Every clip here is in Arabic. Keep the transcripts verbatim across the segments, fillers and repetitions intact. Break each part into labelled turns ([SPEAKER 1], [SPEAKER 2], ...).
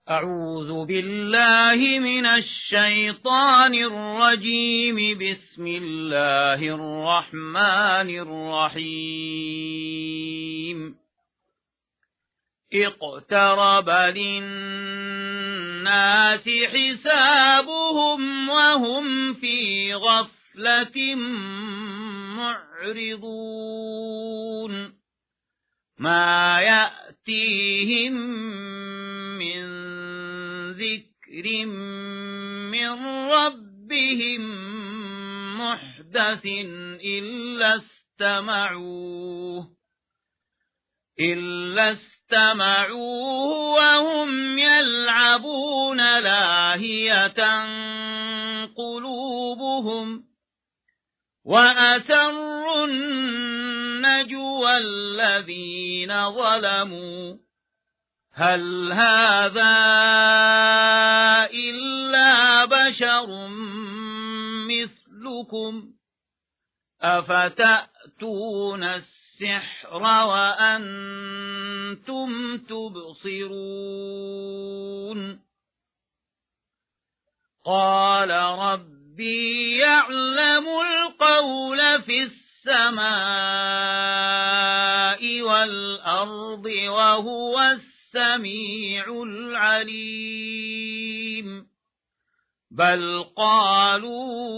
[SPEAKER 1] أعوذ بالله من الشيطان الرجيم. بسم الله الرحمن الرحيم. اقترب للناس حسابهم وهم في غفلة معرضون. ما يأتيهم من ذكر من ربهم محدث إلا استمعوه إلا استمعوه وهم يلعبون لاهية قلوبهم وأسروا النجوى الذين ظلموا هل هذا إلا بشر مثلكم أفتأتون السحر وأنتم تبصرون. قال ربي يعلم القول في السماء والأرض وهو السميع العليم. بل قالوا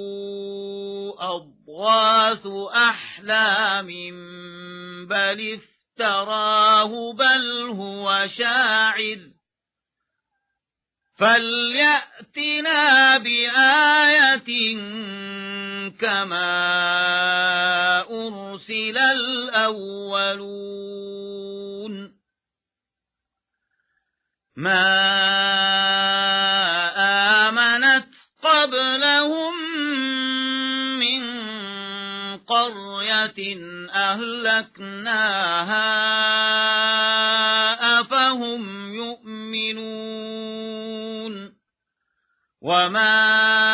[SPEAKER 1] أضغاث أحلام بل افتراه بل هو شاعر فليأتنا بآية كما أرسل الأولون. ما آمنت قبلهم من قرية أهلكناها أفهم يؤمنون. وما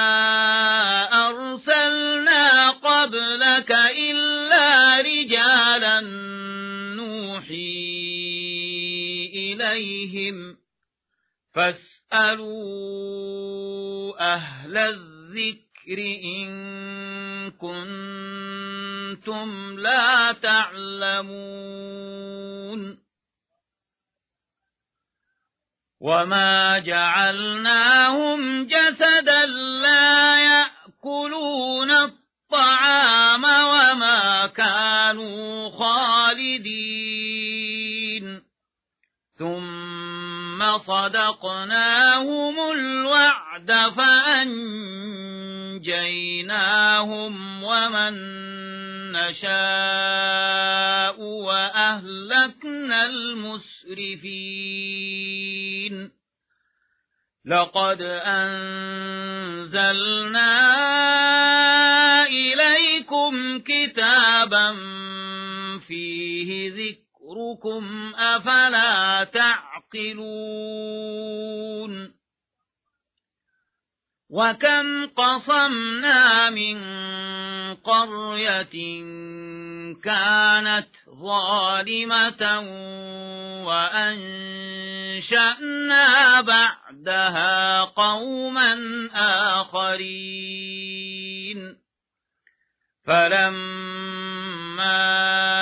[SPEAKER 1] أرسلنا قبلك إلا رجالا نوحي إليهم فاسألوا أهل الذكر إن كنتم لا تعلمون. وما جعلناهم جسدا لا يأكلون الطعام وما كانوا خالدين ثم صدقناهم الوعد فأنجيناهم ومن نشاء وأهلكنا المسرفين. لقد أنزلنا إليكم كتابا فيه ذكركم أفلا تعقلون. وكم قصمنا من قرية كانت ظالمة وأنشأنا بعدها قوما آخرين. فلما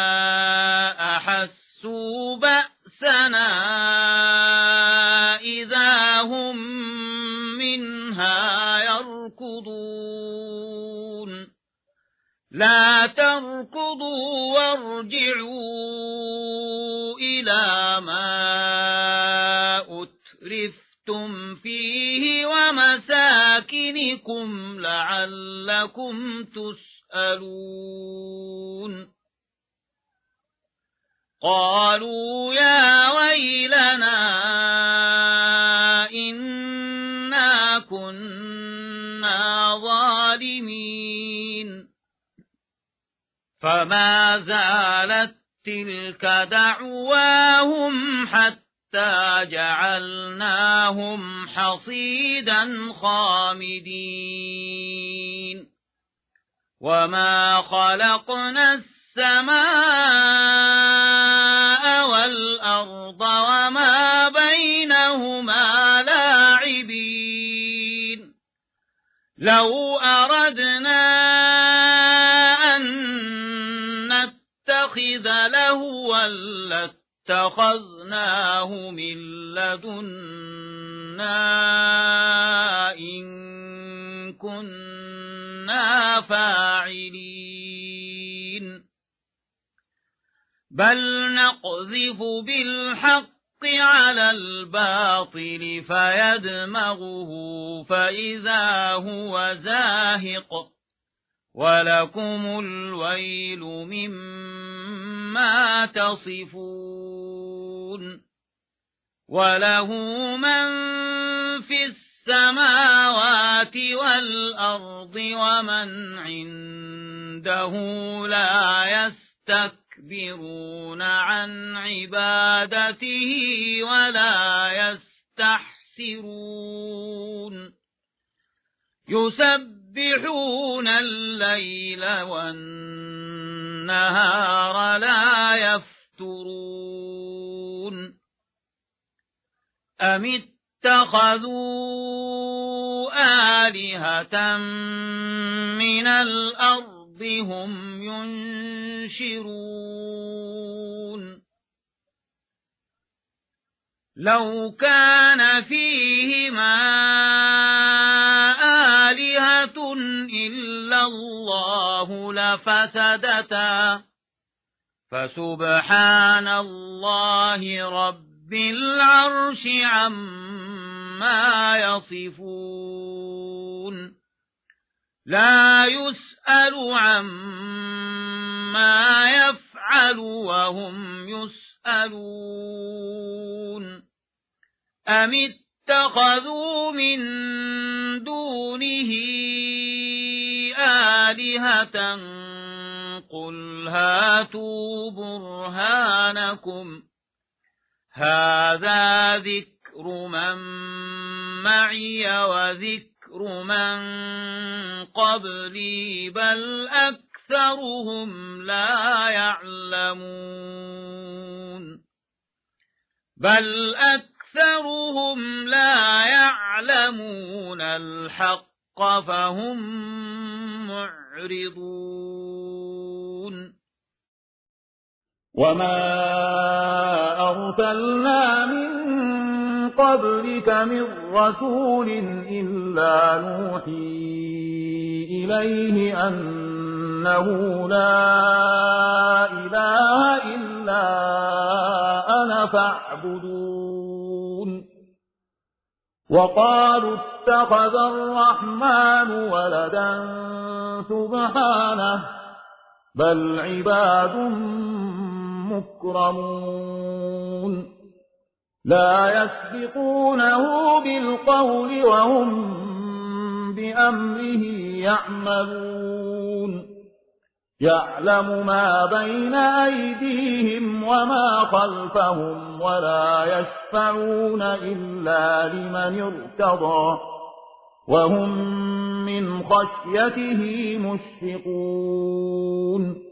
[SPEAKER 1] أحسوا بأسنا إذا هم منها يركضون. لا تركضوا وارجعوا إلى ما أترفتم فيه ومساكنكم لعلكم تسألون. قالوا يا ويلنا إنا كنا ظالمين. فما زالت تلك دعواهم حتى جعلناهم حصيدا خامدين. وما خلقنا السماء والأرض وما بينهما بينهما لاعبين لو أردنا أن نتخذ لهوا لاتخذناه من لدنا إن كنا فاعلين بل نقذف بالحق على الباطل فيدمغه فإذا هو زاهق ولكم الويل مما تصفون وله من في السماوات والأرض ومن عنده لا يستكبرون عن عبادته ولا يستحسرون يسبحون الليل والنهار لا يفترون أم اتخذوا آلهة من الأرض هم ينشرون لو كان فيهما آلهة إلا الله لفسدتا فسبحان الله رب العرش عما يصفون لا يسأل عما يفعل وهم يسألون أم اتخذوا من دونه آلهة قل هاتوا برهانكم هذا ذكر من معي وذكر من قبلي بل أكثرهم لا يعلمون بل أكثرهم لا يعلمون الحق فهم معرضون
[SPEAKER 2] وما أرسلنا من قبلك من رسول إلا نوحي إليه أنه لا إله إلا أنا فاعبدون وقالوا اتخذ الرحمن ولدا سبحانه بل عباد مكرمون لا يسبقونه بالقول وهم بأمره يعملون يعلم ما بين أيديهم وما خلفهم ولا يشفعون إلا لمن ارتضى وهم من خشيته مشفقون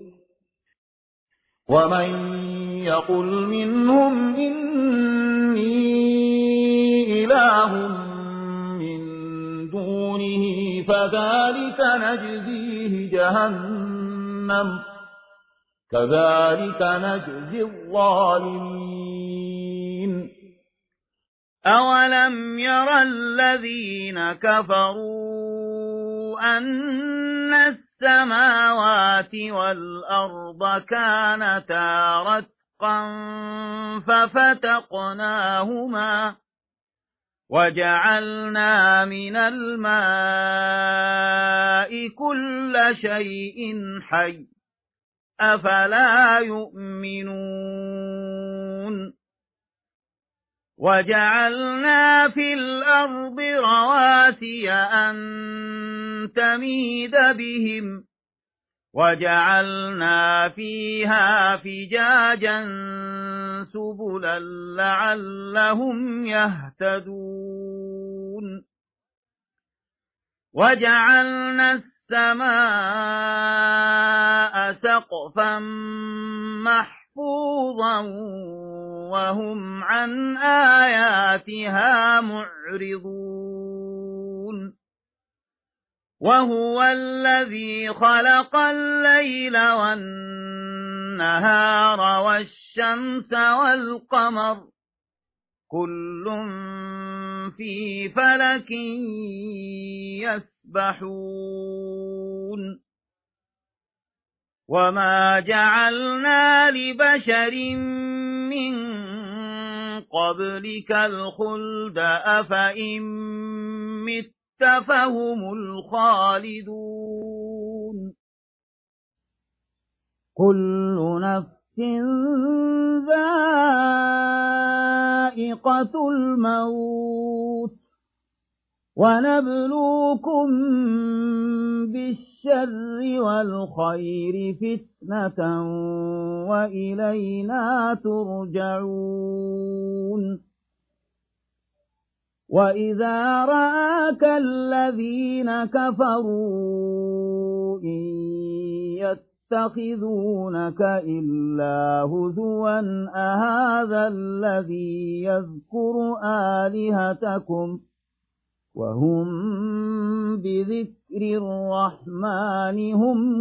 [SPEAKER 2] ومن يقل منهم إني إله من دونه فذلك نجزيه جهنم كذلك نجزي الظالمين
[SPEAKER 1] أولم ير الذين كفروا أن السماوات والأرض كانتا رتقا ففتقناهما وجعلنا من الماء كل شيء حي أفلا يؤمنون وجعلنا في الأرض رواسي أن تميد بهم وجعلنا فيها فجاجا سبلا لعلهم يهتدون وجعلنا السماء سقفا محفوظا وهم عن آياتها معرضون وهو الذي خلق الليل والنهار والشمس والقمر كل في فلك يسبحون وما جعلنا لبشر من قبلك الخلد أفإن مت فهم الخالدون كل نفس ذائقة الموت ونبلوكم بالشر والخير فتنة وإلينا ترجعون وإذا رآك الذين كفروا إن يتخذونك إلا هزوا أهذا الذي يذكر آلهتكم وهم بذكر الرحمن هم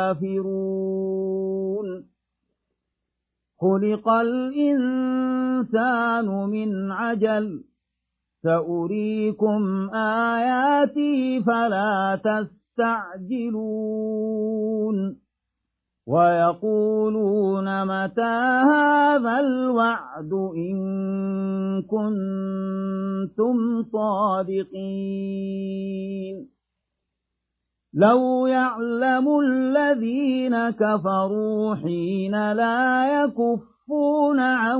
[SPEAKER 1] كافرون خلق الإنسان من عجل سأريكم آياتي فلا تستعجلون ويقولون متى هذا الوعد إن كنتم صادقين لو يعلم الذين كفروا حين لا يكفون عن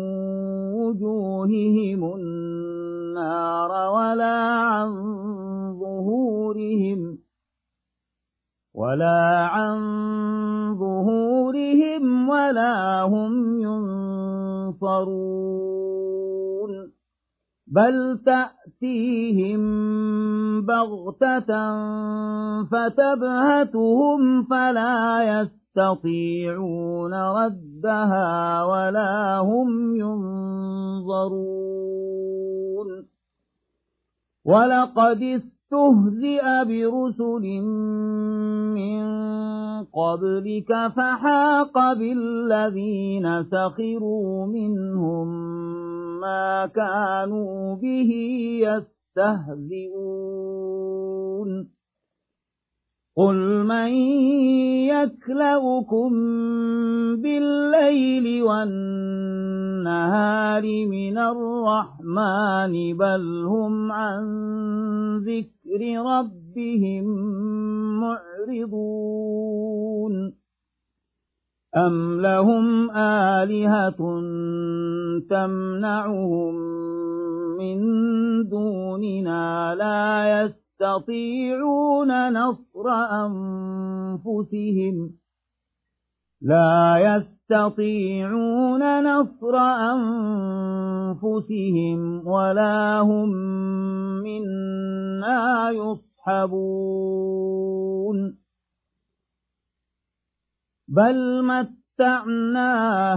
[SPEAKER 1] وجوههم النار ولا عن ظهورهم ولا عن ظهورهم ولا هم ينصرون بل تأتيهم بغتة فتبهتهم فلا يستطيعون ردها ولا هم ينظرون ولقد استهزئ برسل من قبلك فحاق بالذين سخروا منهم ما كانوا به يستهزئون قل من يكلؤكم بالليل والنهار من الرحمن بل هم عن ذكر ربهم معرضون أم لهم آلهة تمنعهم من دوننا لا يستطيعون يستطيعون نصر أنفسهم لا يستطيعون نصر أنفسهم ولا هم منا يصحبون بل متعنا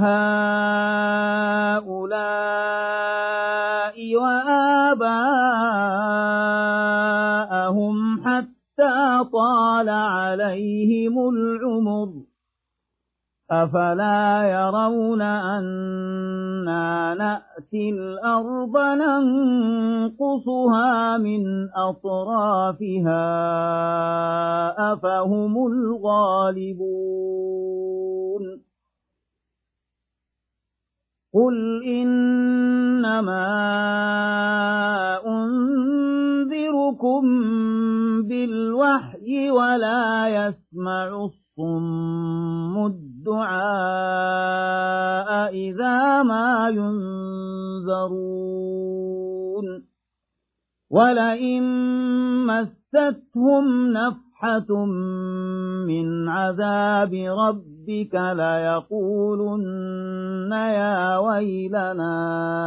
[SPEAKER 1] هؤلاء وآباءهم حتى طال عليهم العمر أفلا يرون أنا نأتي الأرض ننقصها من أطرافها أفهم الغالبون قل إنما أنذركم بالوحي ولا يسمع الصم الدعاء إذا ما ينذرون ولئن مستهم نفحة من عذاب ربك ليقولن يا ويلنا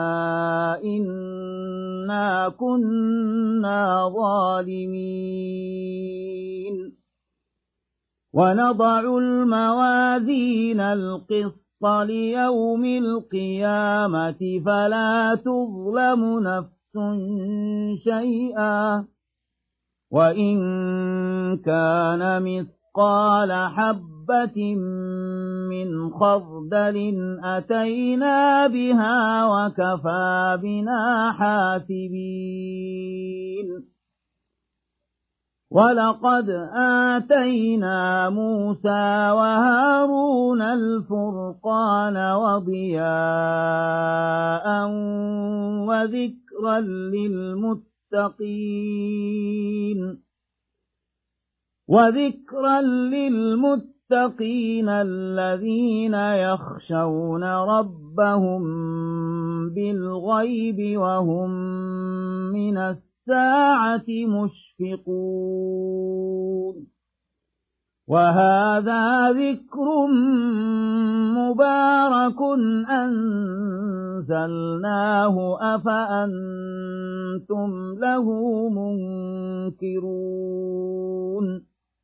[SPEAKER 1] إنا كنا ظالمين ونضع الموازين القسط ليوم القيامة فلا تظلم نفس شيئا وإن كان مثقال حبة من خردل أتينا بها وكفى بنا حاسبين ولقد آتينا موسى وهارون الفرقان وضياء وذكرا للمتقين وذكرا للمتقين الذين يخشون ربهم بالغيب وهم من الساعة مشفقون وهذا ذكر مبارك أنزلناه أفأنتم له منكرون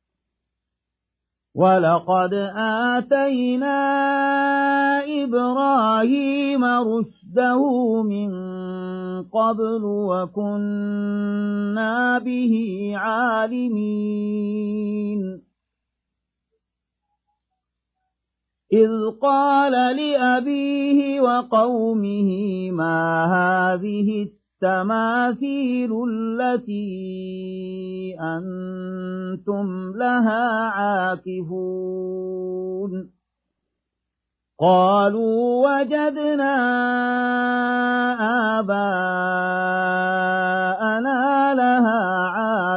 [SPEAKER 1] ولقد آتينا إبراهيم رشده من قبل وكنا به عالمين إذ قال لأبيه وقومه ما هذه التماثيل التي أنتم لها عاكفون قالوا وجدنا آباءنا لها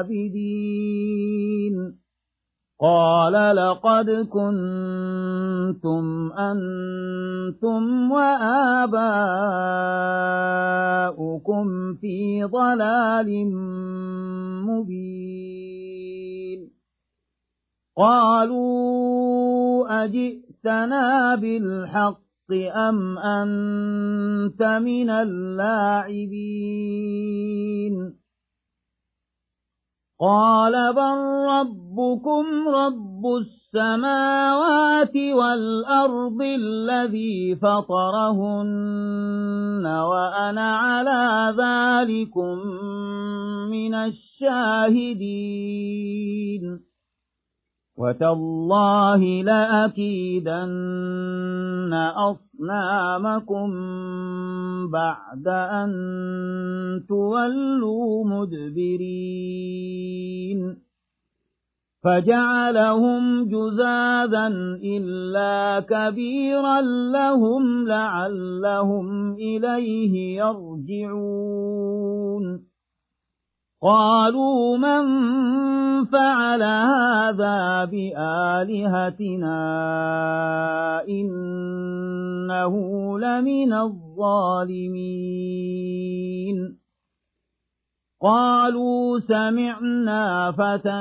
[SPEAKER 1] عابدين قال لقد كنتم أنتم وآباؤكم في ضلال مبين قالوا أجئتنا بالحق أم أنت من اللاعبين قال بل ربكم رب السماوات والأرض الذي فطرهن وأنا على ذلكم من الشاهدين وتالله لأكيدن أصنامكم بعد أن تولوا مدبرين فجعلهم جذاذا إلا كبيرا لهم لعلهم إليه يرجعون قالوا من فعل هذا بآلهتنا إنه لمن الظالمين قالوا سمعنا فتى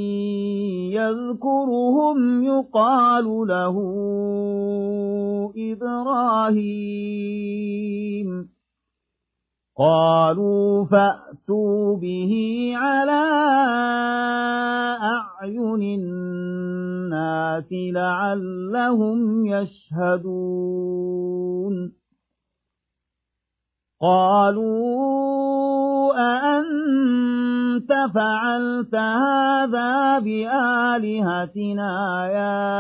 [SPEAKER 1] يذكرهم يقال له إبراهيم قالوا فأتوا به على أعين الناس لعلهم يشهدون قالوا أأنت فعلت هذا بآلهتنا يا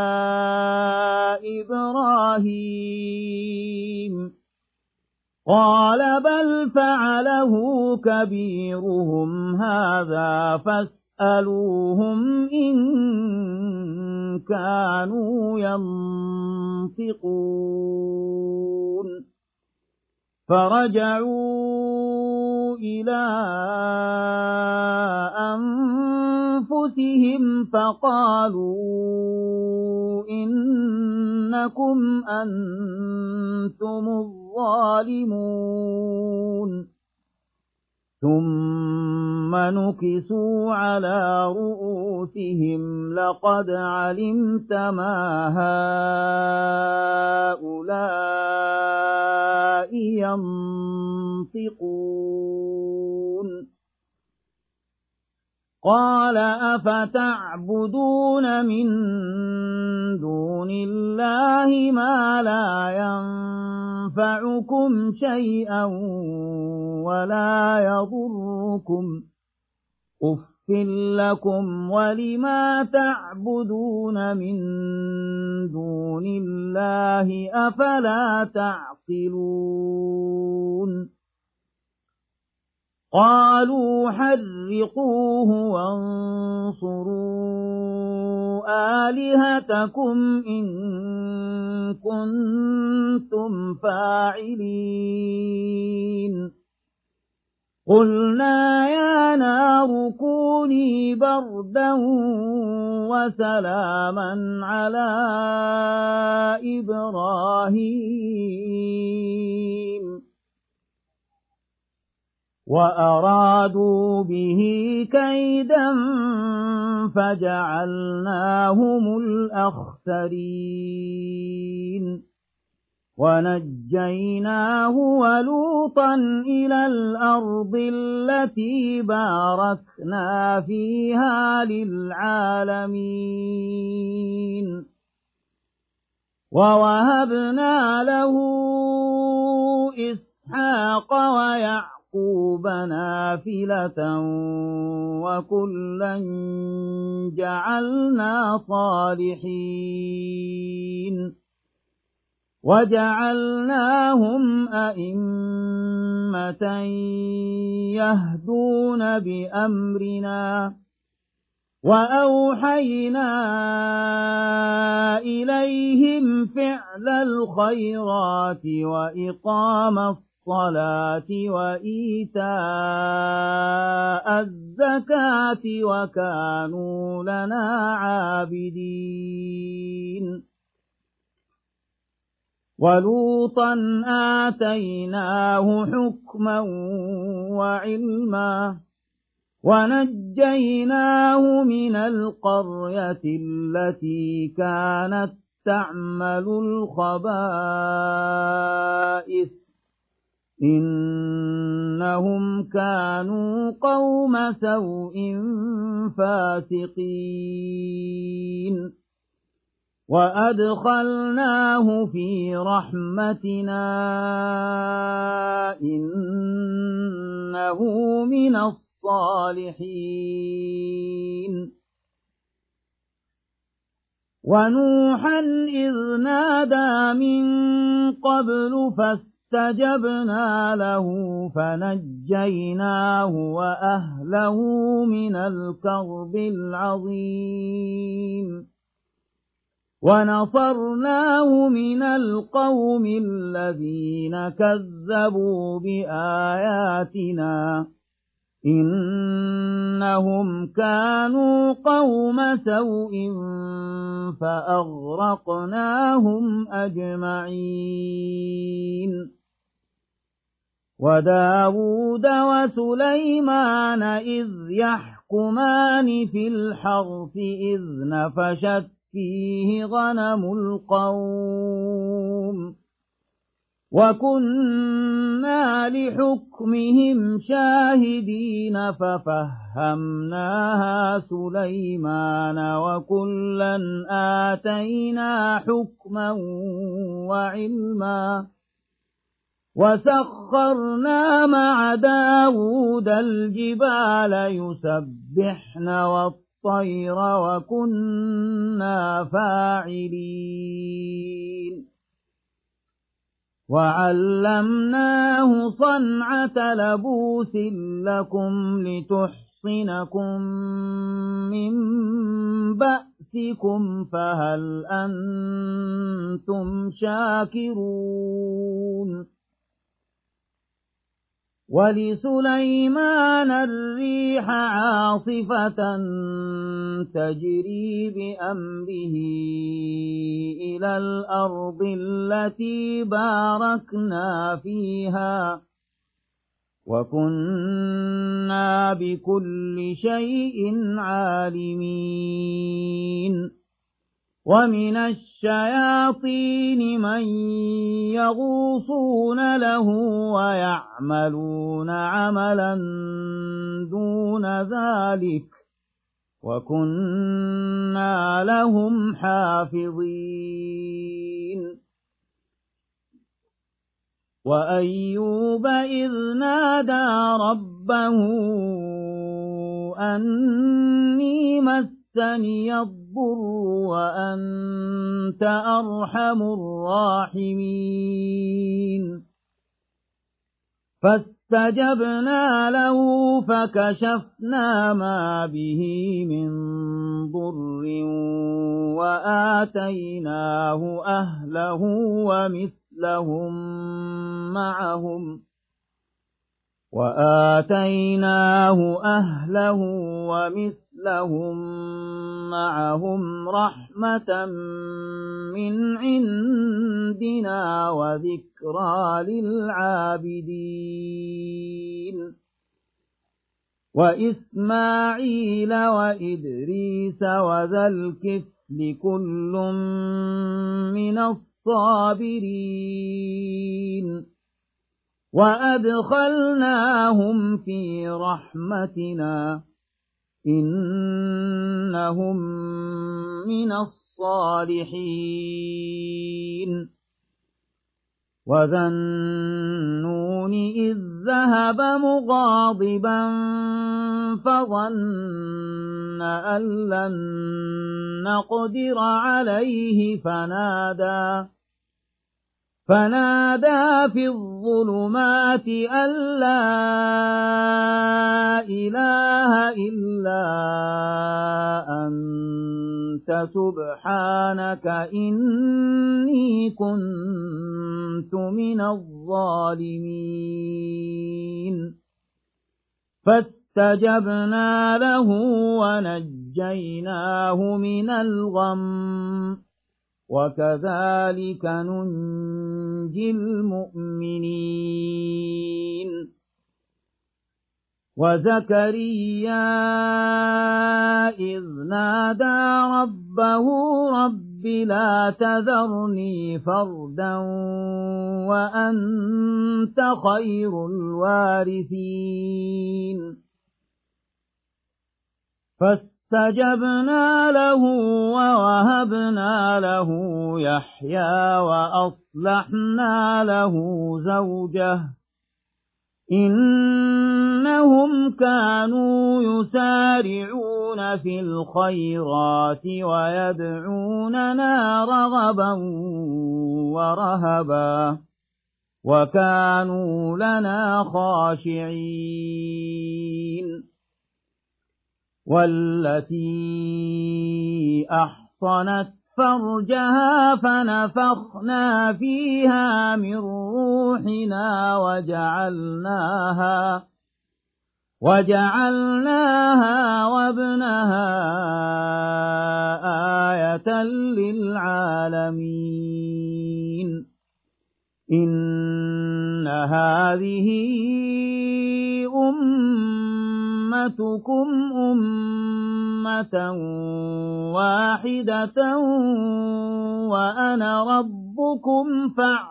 [SPEAKER 1] إبراهيم قال بل فعله كبيرهم هذا فاسألوهم إن كانوا ينطقون فرجعوا إلى أنفسهم فقالوا إنكم أنتم الظالمون ثم نكسوا على رؤوسهم لقد علمت ما هؤلاء ينطقون قال أفتعبدون من دون الله ما لا ينفعكم شيئا ولا يضركم أف لكم ولما تعبدون من دون الله أفلا تعقلون قالوا حرقوه وانصروا آلهتكم إن كنتم فاعلين قلنا يا نار كوني بردا وسلاما على إبراهيم وأرادوا به كيدا فجعلناهم الأخسرين ونجيناه ولوطا إلى الأرض التي باركنا فيها للعالمين ووهبنا له إسحاق ويعقوب نافلة وكلا جعلنا صالحين وجعلناهم أئمة يهدون بأمرنا وأوحينا إليهم فعل الخيرات وإقام الصلاة وإيتاء الزكاة وكانوا لنا عابدين ولوطا آتيناه حكما وعلما ونجيناه من القرية التي كانت تعمل الخبائث إنهم كانوا قوم سوء فاسقين وأدخلناه في رحمتنا إنه من الصالحين ونوحا إذ نادى من قبل فاستجبنا له فنجيناه وأهله من الكرب العظيم ونصرناه من القوم الذين كذبوا بآياتنا إنهم كانوا قوم سوء فأغرقناهم أجمعين وداود وسليمان إذ يحكمان في الحرث إذ نفشت فيه غنم القوم وكنا لحكمهم شاهدين ففهمناها سليمان وكلا آتينا حكما وعلما وسخرنا مع داود الجبال يسبحن والطير الطير وكنا فاعلين وعلمناه صنعة لبوس لكم لتحصنكم من بأسكم فهل أنتم شاكرون ولسليمان الريح عاصفة تجري بأمره إلى الأرض التي باركنا فيها وكنا بكل شيء عالمين ومن الشياطين من يغوصون له ويعملون عملا دون ذلك وكنا لهم حافظين وأيوب إذ نادى ربه أني مسني الضر وأنت أرحم الراحمين فاستجبنا له فكشفنا ما به من ضر وآتيناه أهله ومثلهم معهم وآتيناه أهله ومثلهم معهم رحمة من عندنا وذكرى للعابدين وإسماعيل وإدريس وذا الكفل كل من الصابرين وأدخلناهم في رحمتنا إنهم من الصالحين وذا النون إذ ذهب مغاضبا فظن أن لن نقدر عليه فنادى فنادى في الظلمات أن لا إله إلا أنت سبحانك إني كنت من الظالمين فاستجبنا له ونجيناه من الغم وكذلك ننجي المؤمنين وزكريا إذ نادى ربه رب لا تذرني فردا وأنت خير الوارثين فاستجبنا له ووهبنا له يحيى وأصلحنا له زوجه إنهم كانوا يسارعون في الخيرات ويدعوننا رغبا ورهبا وكانوا لنا خاشعين والتي أحصنت فرجها فنفخنا فيها من روحنا وجعلناها وجعلناها وابنها آية للعالمين إن هذه أمتكم أمة واحدة وأنا ربكم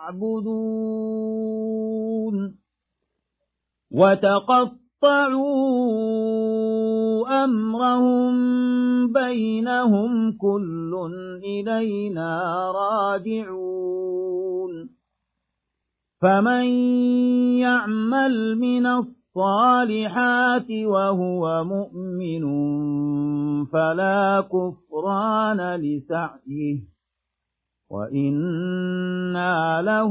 [SPEAKER 1] فاعبدون وتقطعوا أمرهم بينهم كل إلينا راجعون فمن يعمل من الصالحات وهو مؤمن فلا كفران لسعيه وإنا له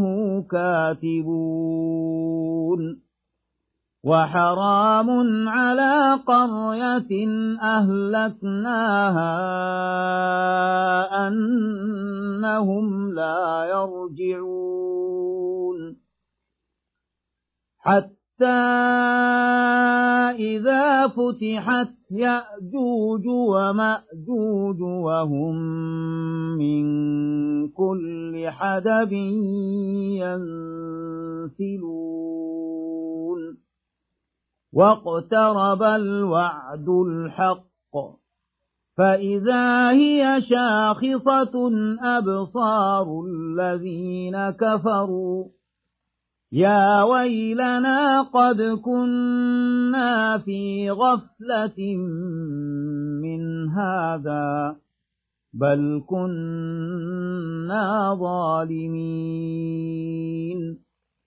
[SPEAKER 1] كاتبون وحرام على قرية أهلكناها أنهم لا يرجعون حتى إذا فتحت يأجوج ومأجوج وهم من كل حدب ينسلون واقترب الوعد الحق فإذا هي شاخصة أبصار الذين كفروا يا ويلنا قد كنا في غفلة من هذا بل كنا ظالمين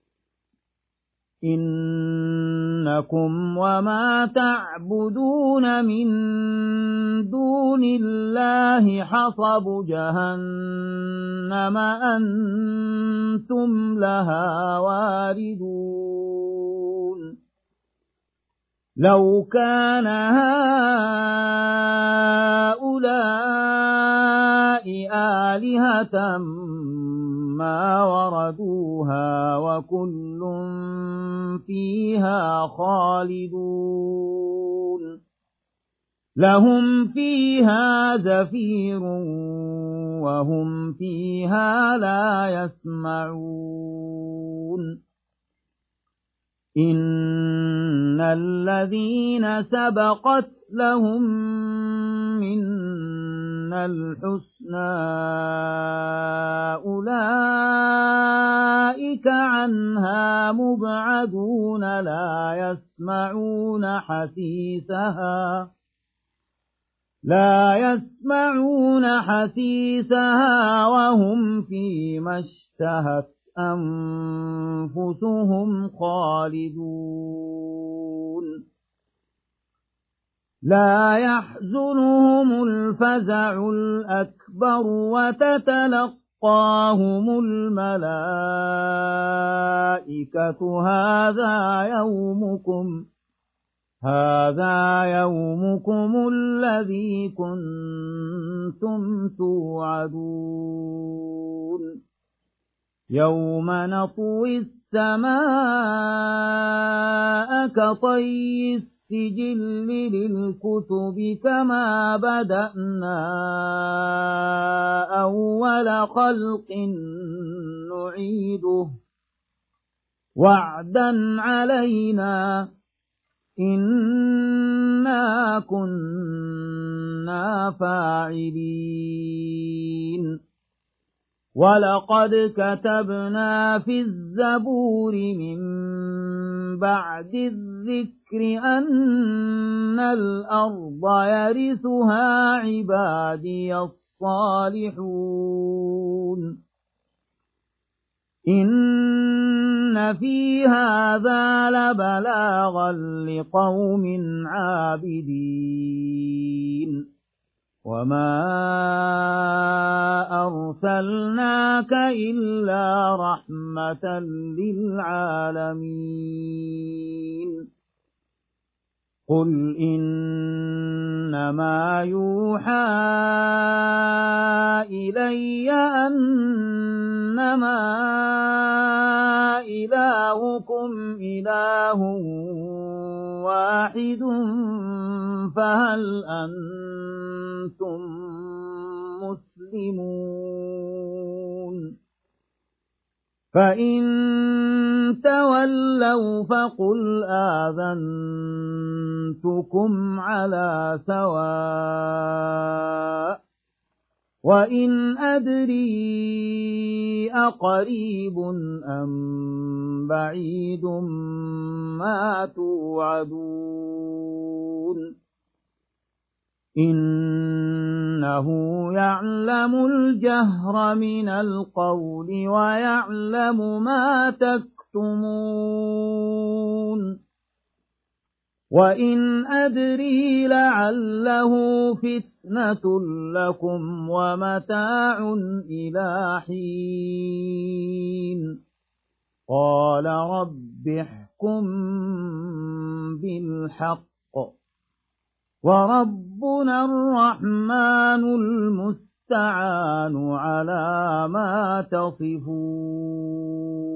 [SPEAKER 1] إنكم وما تعبدون من دون الله حصب جهنم أنتم لها واردون لو كان هؤلاء آلهة ما وردوها وكل فيها خالدون لهم فيها زفير وهم فيها لا يسمعون إن الذين سبقت لهم منا الحسنى أولئك عنها مبعدون لا يسمعون حسيسها لا يسمعون حسيسها وهم فيما اشتهت أنفسهم خالدون لا يحزنهم الفزع الأكبر وتتلقاهم الملائكة هذا يومكم هذا يومكم الذي كنتم توعدون يوم نطوي السماء كطي السجل للكتب كما بدأنا أول خلق نعيده وعدا علينا إنا كنا فاعلين ولقد كتبنا في الزبور من بعد الذكر أن الأرض يرثها عبادي الصالحون إن في هذا لبلاغا لقوم عابدين وما أرسلناك إلا رحمة للعالمين قل إنما يوحى إلي أنما إلهكم إله واحد فهل أنتم مسلمون فإن تولوا فقل آذنتكم على سواء وإن أدري أقريب أم بعيد ما توعدون إنه يعلم الجهر من القول ويعلم ما تكتمون وإن أدري لعله فتنة لكم ومتاع إلى حين قال رب احكم بالحق وربنا الرحمن المستعان على ما تصفون